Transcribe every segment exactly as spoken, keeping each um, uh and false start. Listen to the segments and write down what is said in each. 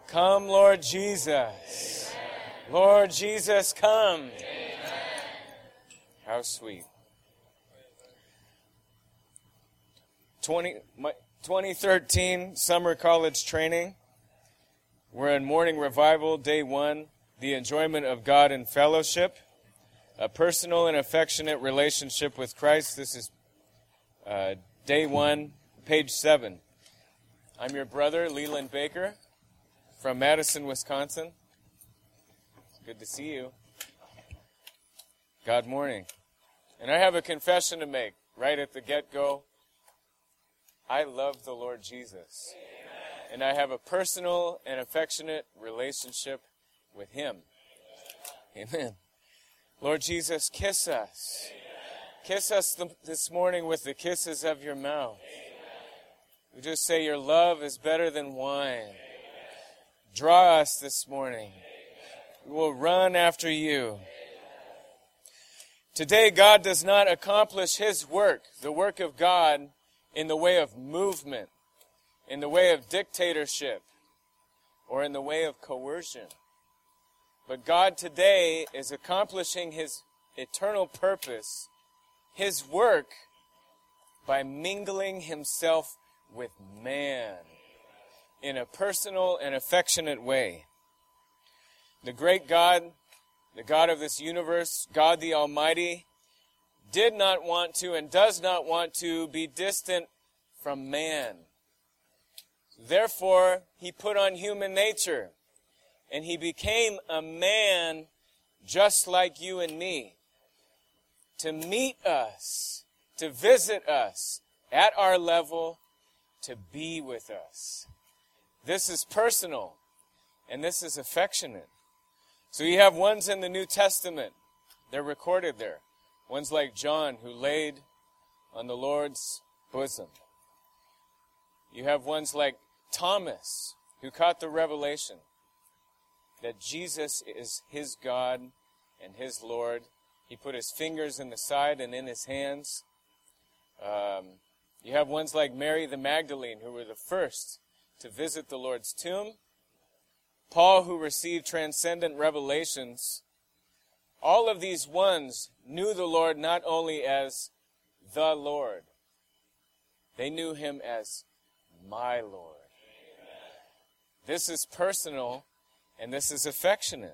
Come, Lord Jesus. Amen. Lord Jesus, come. Amen. How sweet. twenty thirteen Summer College Training. We're in Morning Revival, Day one, the enjoyment of God in fellowship, a personal and affectionate relationship with Christ. This is uh, Day one, page seven. I'm your brother, Leland Baker, from Madison, Wisconsin. Good to see you. God morning. And I have a confession to make right at the get-go. I love the Lord Jesus. Amen. And I have a personal and affectionate relationship with Him. Amen. Lord Jesus, kiss us. Amen. Kiss us th- this morning with the kisses of your mouth. Amen. We just say your love is better than wine. Amen. Draw us this morning. We will run after you. Today, God does not accomplish His work, the work of God, in the way of movement, in the way of dictatorship, or in the way of coercion. But God today is accomplishing His eternal purpose, His work, by mingling Himself with man in a personal and affectionate way. The great God, the God of this universe, God the Almighty, did not want to and does not want to be distant from man. Therefore, He put on human nature, and He became a man just like you and me, to meet us, to visit us at our level, to be with us. This is personal, and this is affectionate. So you have ones in the New Testament. They're recorded there. Ones like John, who laid on the Lord's bosom. You have ones like Thomas, who caught the revelation that Jesus is his God and his Lord. He put his fingers in the side and in his hands. Um, you have ones like Mary the Magdalene, who were the first to visit the Lord's tomb. Paul, who received transcendent revelations. All of these ones knew the Lord not only as the Lord. They knew Him as my Lord. This is personal, and this is affectionate.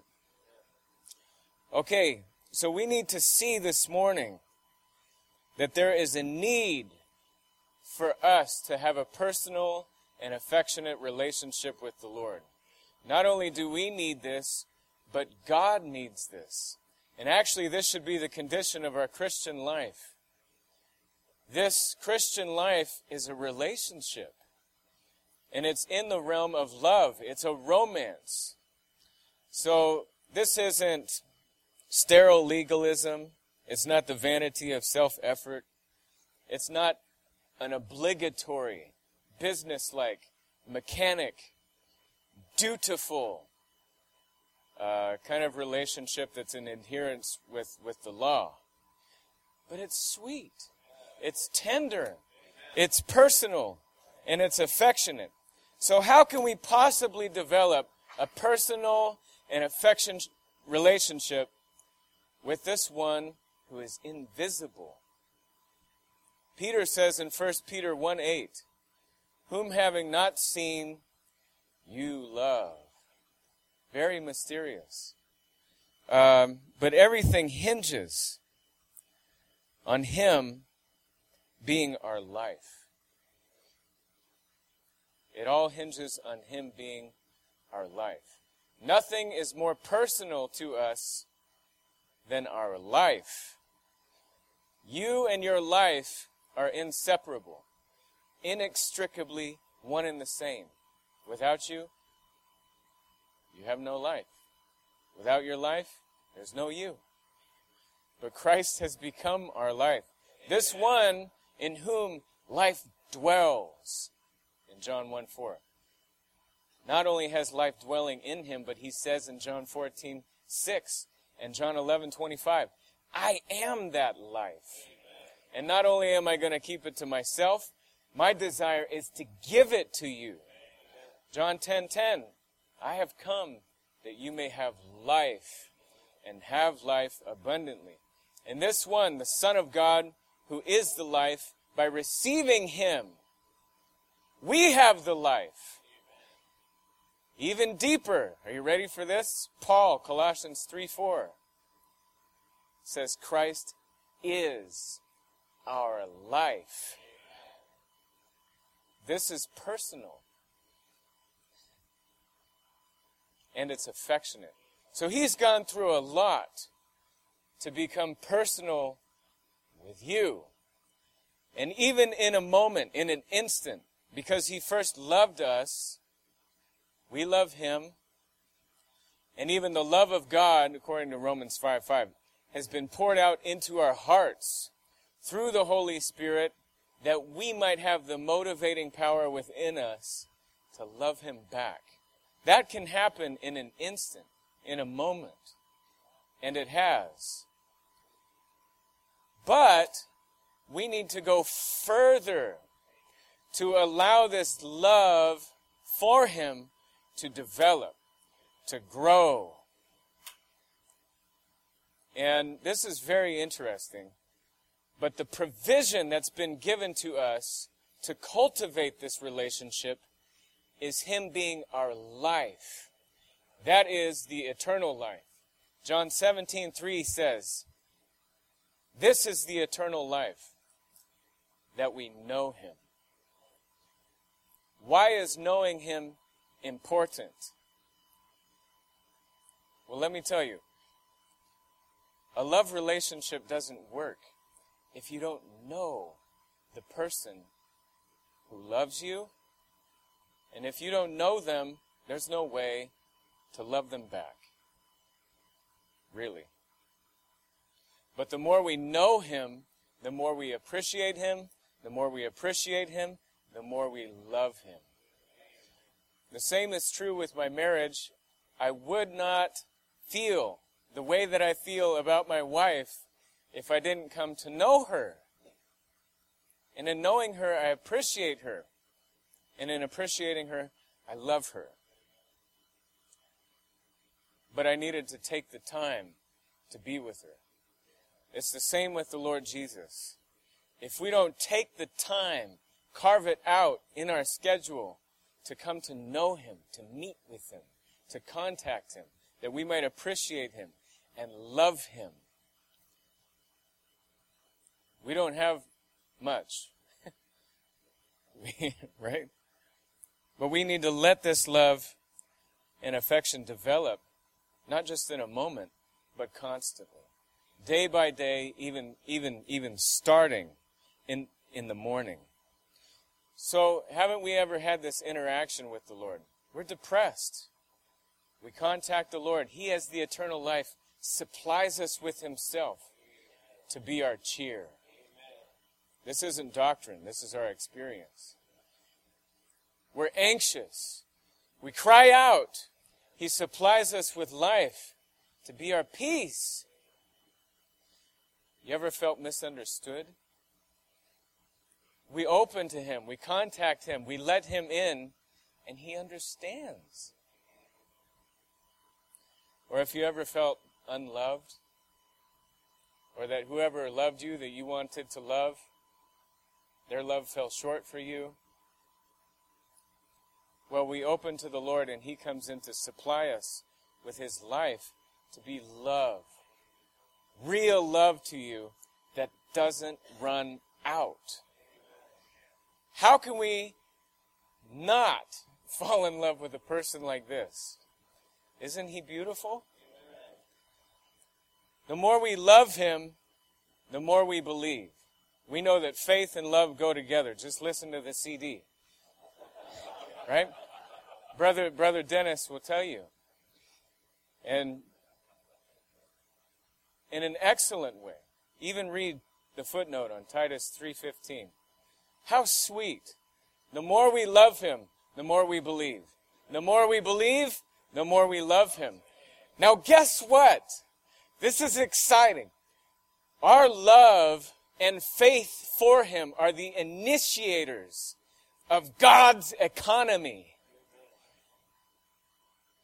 Okay, so we need to see this morning that there is a need for us to have a personal and affectionate relationship with the Lord. Not only do we need this, but God needs this. And actually, this should be the condition of our Christian life. This Christian life is a relationship. And it's in the realm of love. It's a romance. So this isn't sterile legalism. It's not the vanity of self-effort. It's not an obligatory, business-like, mechanic, dutiful uh, kind of relationship that's in adherence with, with the law. But it's sweet. It's tender. It's personal. And it's affectionate. So how can we possibly develop a personal and affectionate relationship with this one who is invisible? Peter says in First Peter one eight, whom having not seen, you love. Very mysterious. Um, but everything hinges on Him being our life. It all hinges on Him being our life. Nothing is more personal to us than our life. You and your life are inseparable, inextricably one and the same. Without you, you have no life. Without your life, there's no you. But Christ has become our life. This one in whom life dwells. In John one four. Not only has life dwelling in Him, but He says in John fourteen six and John eleven twenty-five, I am that life. And not only am I going to keep it to myself, my desire is to give it to you. John ten ten, I have come that you may have life and have life abundantly. And this one, the Son of God, who is the life, by receiving him, we have the life. Even deeper. Are you ready for this? Paul, Colossians three four, says Christ is our life. This is personal. And it's affectionate. So he's gone through a lot to become personal with you. And even in a moment, in an instant, because he first loved us, we love him. And even the love of God, according to Romans five five, has been poured out into our hearts through the Holy Spirit, that we might have the motivating power within us to love him back. That can happen in an instant, in a moment. And it has. But we need to go further to allow this love for him to develop, to grow. And this is very interesting. But the provision that's been given to us to cultivate this relationship is him being our life. That is the eternal life. John seventeen three says, this is the eternal life, that we know him. Why is knowing him important? Well, let me tell you. A love relationship doesn't work if you don't know the person who loves you. And if you don't know them, there's no way to love them back. Really. But the more we know him, the more we appreciate him. The more we appreciate him, the more we love him. The same is true with my marriage. I would not feel the way that I feel about my wife if I didn't come to know her. And in knowing her, I appreciate her. And in appreciating her, I love her. But I needed to take the time to be with her. It's the same with the Lord Jesus. If we don't take the time, carve it out in our schedule to come to know him, to meet with him, to contact him, that we might appreciate him and love him, we don't have much. we, right? But we need to let this love and affection develop, not just in a moment, but constantly. Day by day, even even even starting in in the morning. So, haven't we ever had this interaction with the Lord? We're depressed. We contact the Lord. He has the eternal life, supplies us with himself to be our cheer. This isn't doctrine. This is our experience. We're anxious. We cry out. He supplies us with life to be our peace. You ever felt misunderstood? We open to him. We contact him. We let him in, and he understands. Or if you ever felt unloved, or that whoever loved you that you wanted to love, their love fell short for you. Well, we open to the Lord, and he comes in to supply us with his life to be love. Real love to you that doesn't run out. How can we not fall in love with a person like this? Isn't he beautiful? The more we love him, the more we believe. We know that faith and love go together. Just listen to the C D. Right? Brother, Brother Dennis will tell you. And in an excellent way. Even read the footnote on Titus three fifteen. How sweet. The more we love him, the more we believe. The more we believe, the more we love him. Now guess what? This is exciting. Our love and faith for him are the initiators of God's economy.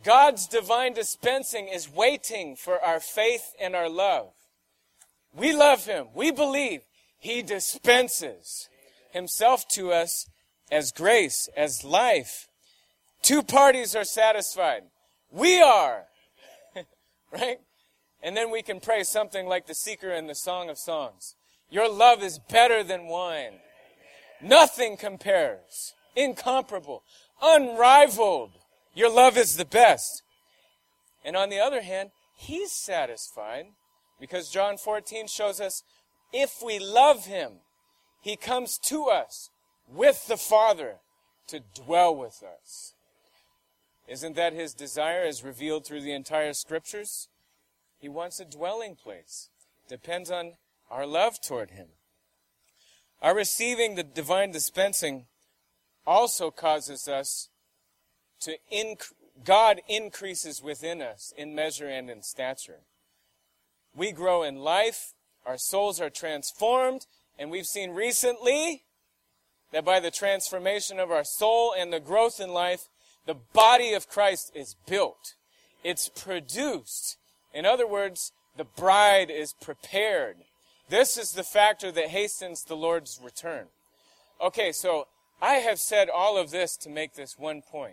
God's divine dispensing is waiting for our faith and our love. We love him. We believe he dispenses himself to us as grace, as life. Two parties are satisfied. We are. Right? And then we can pray something like the seeker in the Song of Songs. Your love is better than wine. Nothing compares. Incomparable. Unrivaled. Your love is the best. And on the other hand, he's satisfied because John fourteen shows us if we love him, he comes to us with the Father to dwell with us. Isn't that his desire as revealed through the entire scriptures? He wants a dwelling place. Depends on our love toward him. Our receiving the divine dispensing also causes us to inc- God increases within us in measure and in stature. We grow in life, our souls are transformed, and we've seen recently that by the transformation of our soul and the growth in life, the body of Christ is built. It's produced. In other words, the bride is prepared. This is the factor that hastens the Lord's return. Okay, so I have said all of this to make this one point.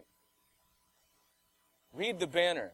Read the banner.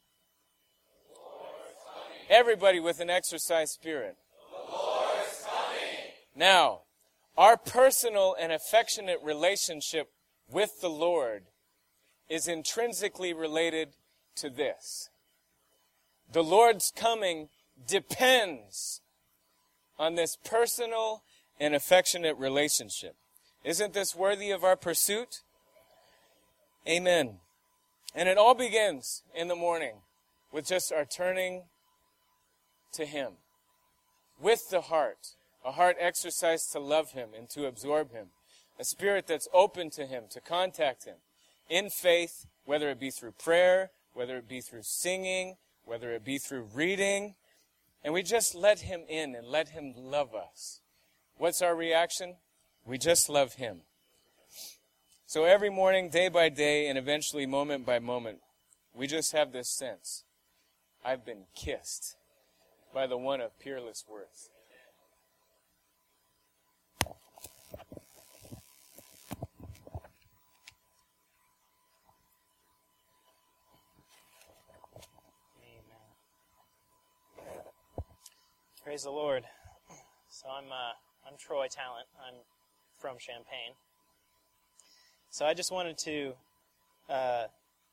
Everybody with an exercised spirit. The Lord is coming. Now, our personal and affectionate relationship with the Lord is intrinsically related to this. The Lord's coming depends on this personal and affectionate relationship. Isn't this worthy of our pursuit? Amen. And it all begins in the morning with just our turning to him with the heart, a heart exercised to love him and to absorb him, a spirit that's open to him, to contact him in faith, whether it be through prayer, whether it be through singing, whether it be through reading, and we just let him in and let him love us. What's our reaction? We just love him. So every morning, day by day, and eventually moment by moment, we just have this sense. I've been kissed by the one of peerless worth. Amen. Praise the Lord. So I'm uh, I'm Troy Talent. I'm from Champaign. So I just wanted to uh,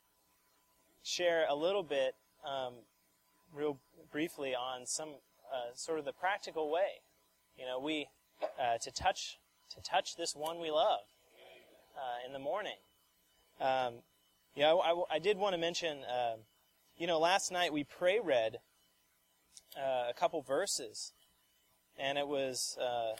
share a little bit, um, real briefly, on some uh, sort of the practical way, you know, we uh, to touch to touch this one we love uh, in the morning. Um, you know, I, I did want to mention, uh, you know, last night we pray read uh, a couple verses, and it was uh,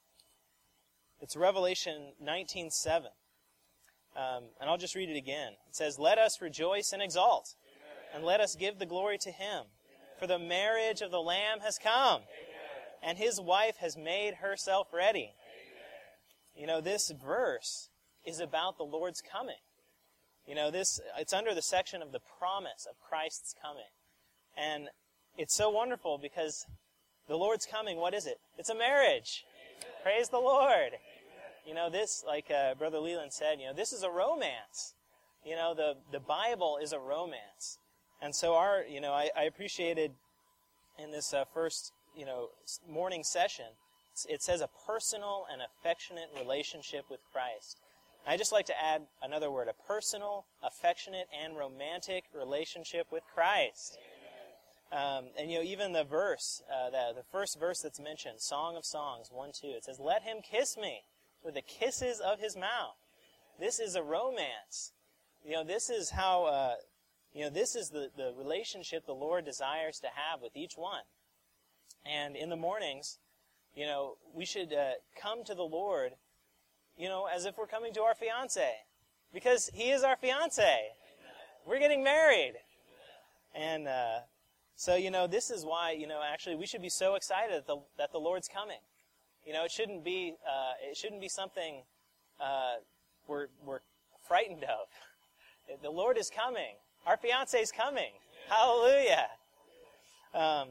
it's Revelation nineteen seven. Um, and I'll just read it again. It says, "Let us rejoice and exult, Amen. And let us give the glory to him. Amen. For the marriage of the Lamb has come, Amen. And his wife has made herself ready." Amen. You know, this verse is about the Lord's coming. You know, this it's under the section of the promise of Christ's coming. And it's so wonderful because the Lord's coming, what is it? It's a marriage. Amen. Praise the Lord. You know, this, like uh, Brother Leland said, you know, this is a romance. You know, the, the Bible is a romance. And so our, you know, I, I appreciated in this uh, first, you know, morning session, it says a personal and affectionate relationship with Christ. I just like to add another word, a personal, affectionate, and romantic relationship with Christ. Um, and, you know, even the verse, uh, the, the first verse that's mentioned, Song of Songs, one, two, it says, "Let him kiss me with the kisses of his mouth." This is a romance. You know, this is how, uh, you know, this is the, the relationship the Lord desires to have with each one. And in the mornings, you know, we should uh, come to the Lord, you know, as if we're coming to our fiancé. Because he is our fiancé. We're getting married. And uh, so, you know, this is why, you know, actually we should be so excited that the, that the Lord's coming. You know, it shouldn't be uh, it shouldn't be something uh, we're we're frightened of. The Lord is coming, Our fiance's coming. Hallelujah. Um,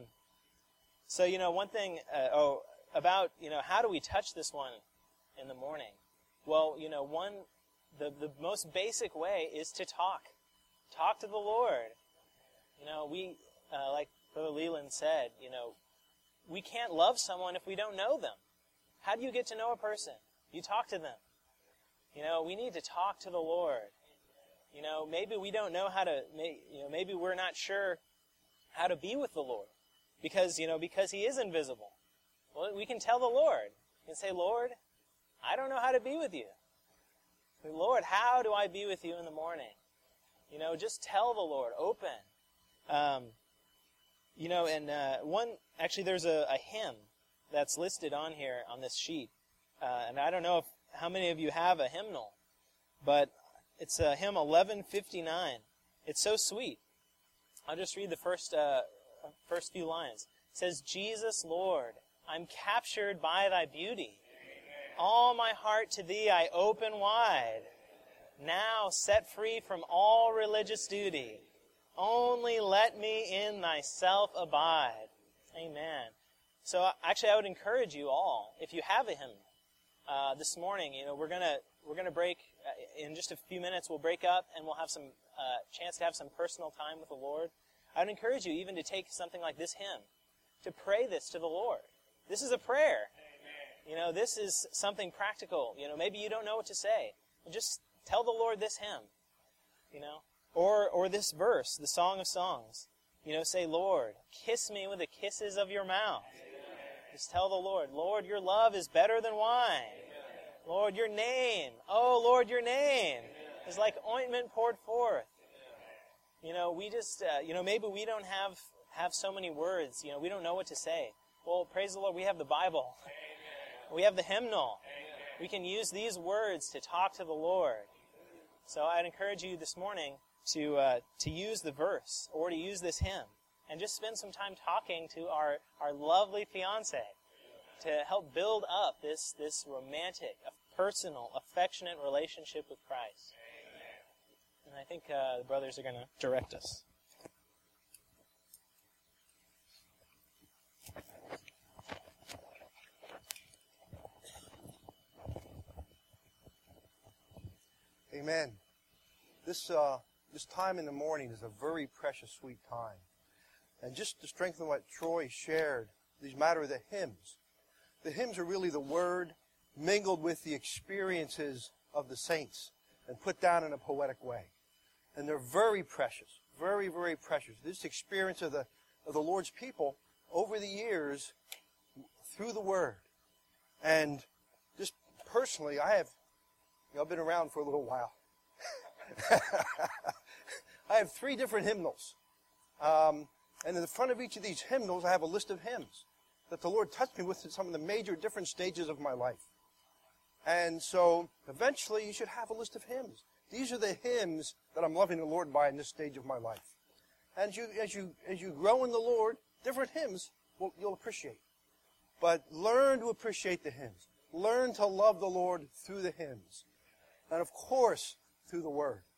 so, you know, one thing, uh, oh, about, you know, how do we touch this one in the morning? Well, you know, one, the, the most basic way is to talk. Talk to the Lord. You know, we, uh, like Brother Leland said, you know, we can't love someone if we don't know them. How do you get to know a person? You talk to them. You know, we need to talk to the Lord. You know, maybe we don't know how to, you know, maybe we're not sure how to be with the Lord because, you know, because He is invisible. Well, we can tell the Lord. We can say, Lord, I don't know how to be with you. Lord, how do I be with you in the morning? You know, just tell the Lord, open. Um, you know, and uh, one, actually there's a, a hymn that's listed on here on this sheet. Uh, and I don't know if how many of you have a hymnal, but it's uh, hymn eleven fifty-nine. It's so sweet. I'll just read the first uh, first few lines. It says, Jesus, Lord, I'm captured by thy beauty. All my heart to thee I open wide. Now set free from all religious duty. Only let me in thyself abide. Amen. So actually I would encourage you all, if you have a hymn, uh, this morning, you know, we're gonna we're gonna break uh, in just a few minutes. We'll break up and we'll have some uh, chance to have some personal time with the Lord. I would encourage you even to take something like this hymn, to pray this to the Lord. This is a prayer. You know, this is something practical. You know, maybe you don't know what to say. Just tell the Lord this hymn, you know. Or or this verse, the Song of Songs. You know, say, Lord, kiss me with the kisses of your mouth. Just tell the Lord, Lord, your love is better than wine. Lord, your name, oh, Lord, your name is like ointment poured forth. You know, we just, uh, you know, maybe we don't have, have so many words. You know, we don't know what to say. Well, praise the Lord, we have the Bible. We have the hymnal. We can use these words to talk to the Lord. So I'd encourage you this morning to uh, to use the verse or to use this hymn and just spend some time talking to our, our lovely fiancé to help build up this, this romantic, personal, affectionate relationship with Christ. And I think uh, the brothers are going to direct us. Amen. This uh, this time in the morning is a very precious, sweet time. And just to strengthen what Troy shared, these matter of the hymns. The hymns are really the Word mingled with the experiences of the saints and put down in a poetic way. And they're very precious, very, very precious. This experience of the of the Lord's people over the years through the Word. And just personally, I have, you know, I've been around for a little while. I have three different hymnals. Um, and in the front of each of these hymnals, I have a list of hymns that the Lord touched me with in some of the major different stages of my life. And so, eventually, you should have a list of hymns. These are the hymns that I'm loving the Lord by in this stage of my life. And you, as you as you grow in the Lord, different hymns will, you'll appreciate. But learn to appreciate the hymns. Learn to love the Lord through the hymns. And of course, through the Word.